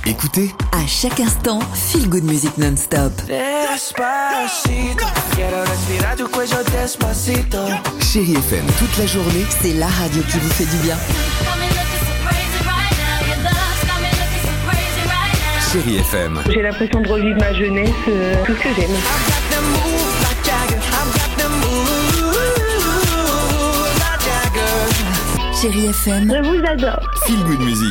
Écoutez, À chaque instant, feel good music non-stop. Despacito, quiero respirar tu cuello despacito. Chérie FM toute la journée. C'est la radio qui vous fait du bien. Chérie FM. J'ai l'impression de revivre ma jeunesse, tout ce que j'aime. Got them moves like Jagger. I've got them moves like Jagger. Chérie FM, Je vous adore. Feel Good Music.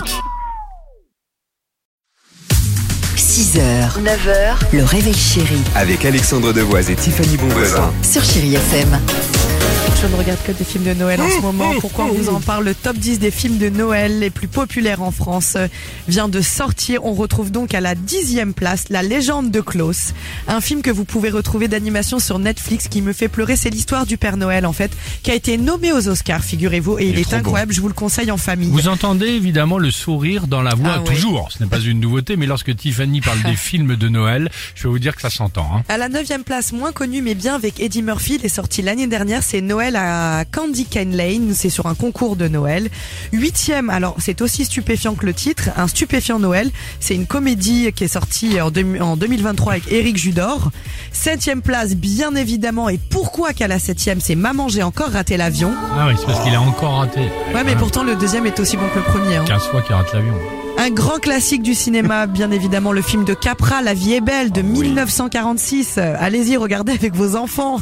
6h, 9h, le réveil chéri Avec Alexandre Devoise et Tiffany Bonvoisin. sur Chérie FM. Je ne regarde que des films de Noël en ce moment. Pourquoi on vous en parle? Le top 10 des films de Noël les plus populaires en France vient de sortir. On retrouve donc à la 10e place La Légende de Klaus, un film que vous pouvez retrouver d'animation sur Netflix qui me fait pleurer. C'est l'histoire du Père Noël en fait, qui a été nommé aux Oscars, figurez-vous, et il est trop incroyable. Je vous le conseille en famille. Vous entendez évidemment le sourire dans la voix, Ah ouais. toujours. Ce n'est pas une nouveauté, mais lorsque Tiffany parle des films de Noël, je vais vous dire que ça s'entend. Hein. À la 9e place, moins connu mais bien avec Eddie Murphy, il est sorti l'année dernière, c'est Noël à Candy Cane Lane, c'est sur un concours de Noël. 8e, alors c'est aussi stupéfiant que le titre, Un stupéfiant Noël, c'est une comédie qui est sortie en 2023 avec Éric Judor. 7e place, bien évidemment, et pourquoi qu'à la 7e, c'est Maman j'ai encore raté l'avion. Ah oui, c'est parce qu'il a encore raté. Ouais mais pourtant le deuxième est aussi bon que le premier. 15 fois qu'il rate l'avion. Un grand classique du cinéma, bien évidemment, le film de Capra, La vie est belle, de 1946. Allez-y, regardez avec vos enfants.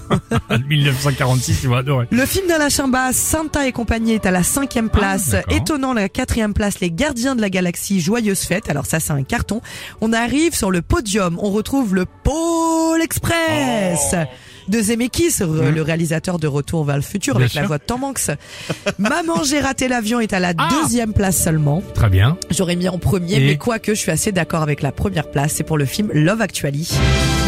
1946, tu vas adorer. Le film d'Alain Chabat, Santa et compagnie, est à la 5e place. d'accord. Étonnant, la 4e place, Les Gardiens de la Galaxie, Joyeuse fête. Alors ça, c'est un carton. On arrive sur le podium. On retrouve le Pôle Express. De Zemeckis, le réalisateur de Retour vers le futur, Bien avec la sûr. voix de Tom Hanks. Maman, j'ai raté l'avion est à la 2e place seulement. Très bien. J'aurais mis en premier, Et mais quoique je suis assez d'accord avec la première place, c'est pour le film Love Actually. Je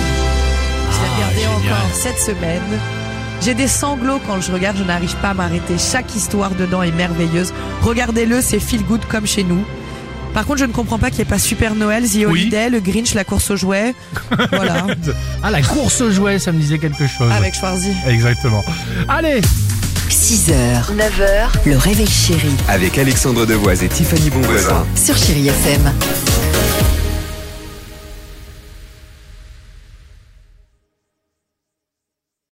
l'ai regardé génial. encore cette semaine. J'ai des sanglots quand je regarde, je n'arrive pas à m'arrêter. Chaque histoire dedans est merveilleuse. Regardez-le, c'est feel good comme chez nous. Par contre, je ne comprends pas qu'il n'y ait pas Super Noël, The Holiday, le Grinch, la course aux jouets. Voilà, Ah, la course aux jouets, ça me disait quelque chose. avec Schwarzy. Exactement. Allez, 6h, 9h, le réveil chéri Avec Alexandre Devoise et Tiffany Bonvoisin. sur Chérie FM.